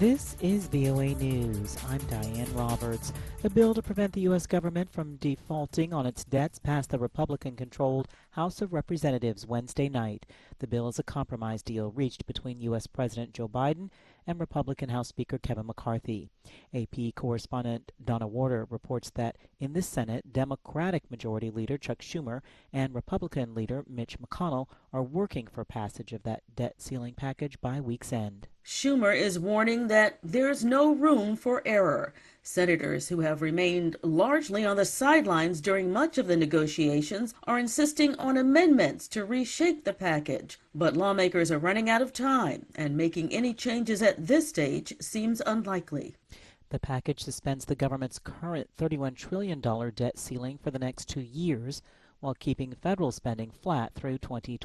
This is VOA News. I'm Diane Roberts. A bill to prevent the U.S. government from defaulting on its debts passed the Republican-controlled House of Representatives Wednesday night. The bill is a compromise deal reached between U.S. President Joe Biden and Republican House Speaker Kevin McCarthy. AP correspondent Donna Warder reports that in the Senate, Democratic Majority Leader Chuck Schumer and Republican Leader Mitch McConnell are working for passage of that debt ceiling package by week's end. Schumer is warning that there's no room for error. Senators who have remained largely on the sidelines during much of the negotiations are insisting on amendments to reshape the package. But lawmakers are running out of time, and making any changes at this stage seems unlikely. The package suspends the government's current $31 trillion debt ceiling for the next 2 years, while keeping federal spending flat through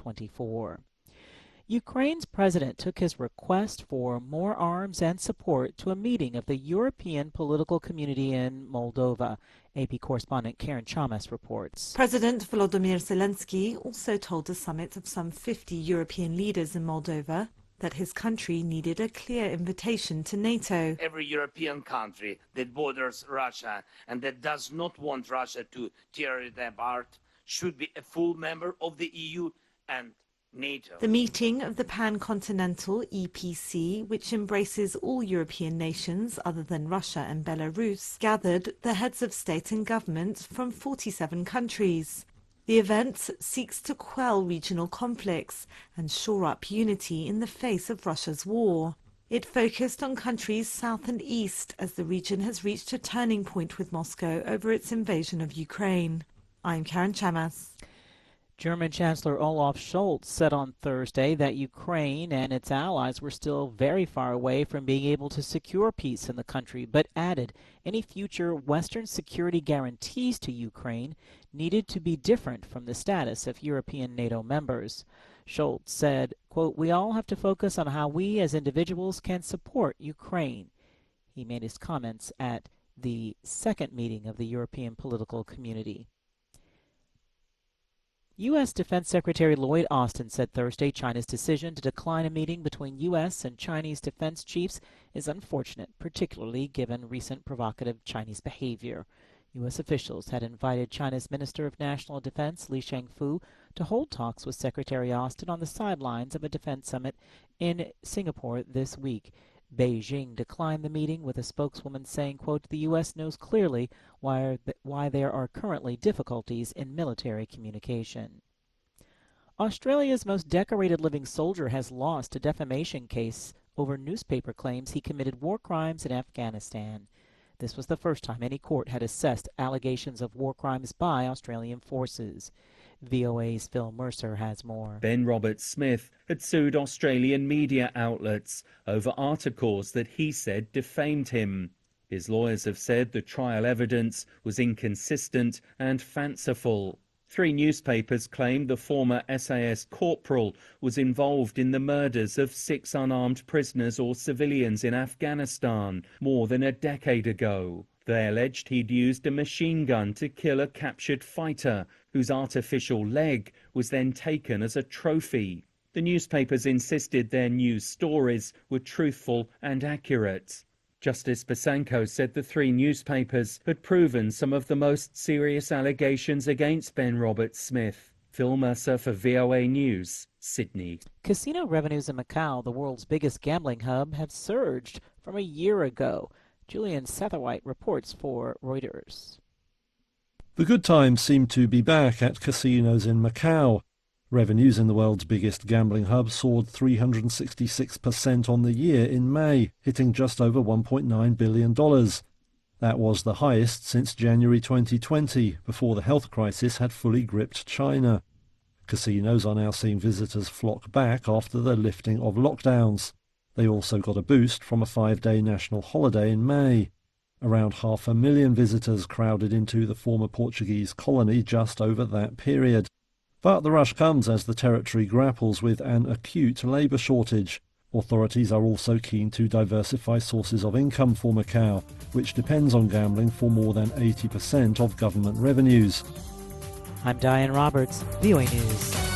2024. Ukraine's president took his request for more arms and support to a meeting of the European political community in Moldova. AP correspondent Karen Chamas reports. President Volodymyr Zelensky also told the summit of some 50 European leaders in Moldova that his country needed a clear invitation to NATO. Every European country that borders Russia and that does not want Russia to tear it apart should be a full member of the EU and NATO. The meeting of the Pan-Continental EPC, which embraces all European nations other than Russia and Belarus, gathered the heads of state and government from 47 countries. The event seeks to quell regional conflicts and shore up unity in the face of Russia's war. It focused on countries south and east as the region has reached a turning point with Moscow over its invasion of Ukraine. I'm Karen Chamas. German Chancellor Olaf Scholz said on Thursday that Ukraine and its allies were still very far away from being able to secure peace in the country, but added any future Western security guarantees to Ukraine needed to be different from the status of European NATO members. Scholz said, quote, "We all have to focus on how we as individuals can support Ukraine." He made his comments at the second meeting of the European political community. U.S. Defense Secretary Lloyd Austin said Thursday China's decision to decline a meeting between U.S. and Chinese defense chiefs is unfortunate, particularly given recent provocative Chinese behavior. U.S. officials had invited China's Minister of National Defense, Li Shangfu, to hold talks with Secretary Austin on the sidelines of a defense summit in Singapore this week. Beijing declined the meeting, with a spokeswoman saying, quote, "The U.S. knows clearly why there are currently difficulties in military communication." Australia's most decorated living soldier has lost a defamation case over newspaper claims he committed war crimes in Afghanistan. This was the first time any court had assessed allegations of war crimes by Australian forces. VOA's Phil Mercer has more. Ben Roberts-Smith had sued Australian media outlets over articles that he said defamed him. His lawyers have said the trial evidence was inconsistent and fanciful. 3 newspapers claimed the former SAS corporal was involved in the murders of 6 unarmed prisoners or civilians in Afghanistan more than a decade ago. They alleged he'd used a machine gun to kill a captured fighter, whose artificial leg was then taken as a trophy. The newspapers insisted their news stories were truthful and accurate. Justice Basanko said the 3 newspapers had proven some of the most serious allegations against Ben Roberts-Smith. Phil Mercer for VOA News, Sydney. Casino revenues in Macau, the world's biggest gambling hub, have surged from a year ago. Julian Satterwhite reports for Reuters. The good times seem to be back at casinos in Macau. Revenues in the world's biggest gambling hub soared 366% on the year in May, hitting just over $1.9 billion. That was the highest since January 2020, before the health crisis had fully gripped China. Casinos are now seeing visitors flock back after the lifting of lockdowns. They also got a boost from a 5-day national holiday in May. Around 500,000 visitors crowded into the former Portuguese colony just over that period. But the rush comes as the territory grapples with an acute labour shortage. Authorities are also keen to diversify sources of income for Macau, which depends on gambling for more than 80% of government revenues. I'm Diane Roberts, VOA News.